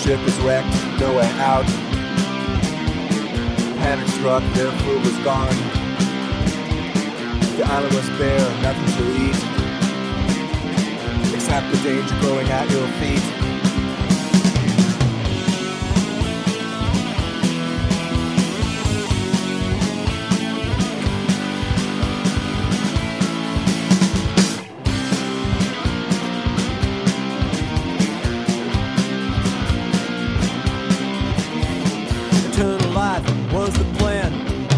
ship is wrecked, no way out. Panic struck, their food was gone. The island was bare, nothing to eat, except the danger growing at your feet. Was the plan?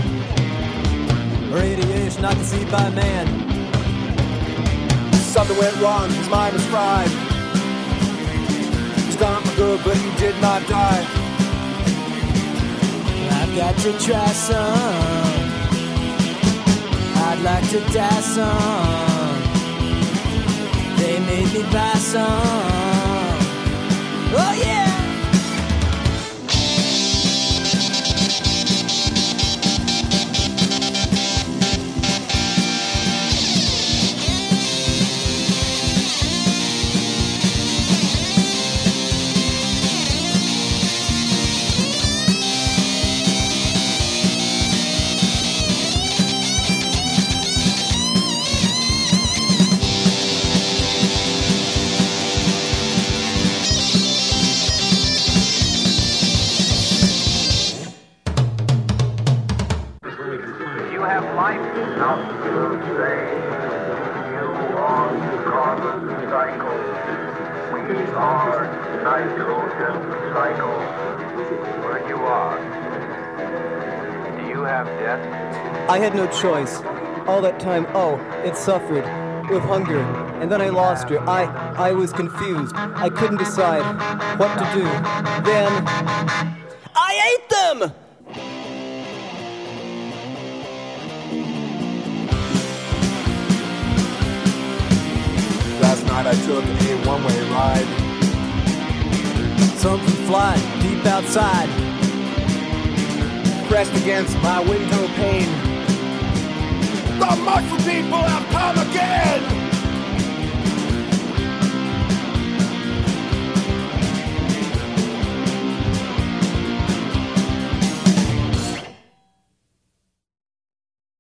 Radiation not conceived by man. Something went wrong, his mind was fried. He's gone for good, but he did not die. I've got to try some. I'd like to die some. They made me buy some. Oh yeah! I had no choice. All that time, it suffered with hunger. And then I lost her. I was confused. I couldn't decide what to do. Then I ate them! Last night I took a one-way ride. Something flying deep outside. Pressed against my window pane. The muscle people have come again!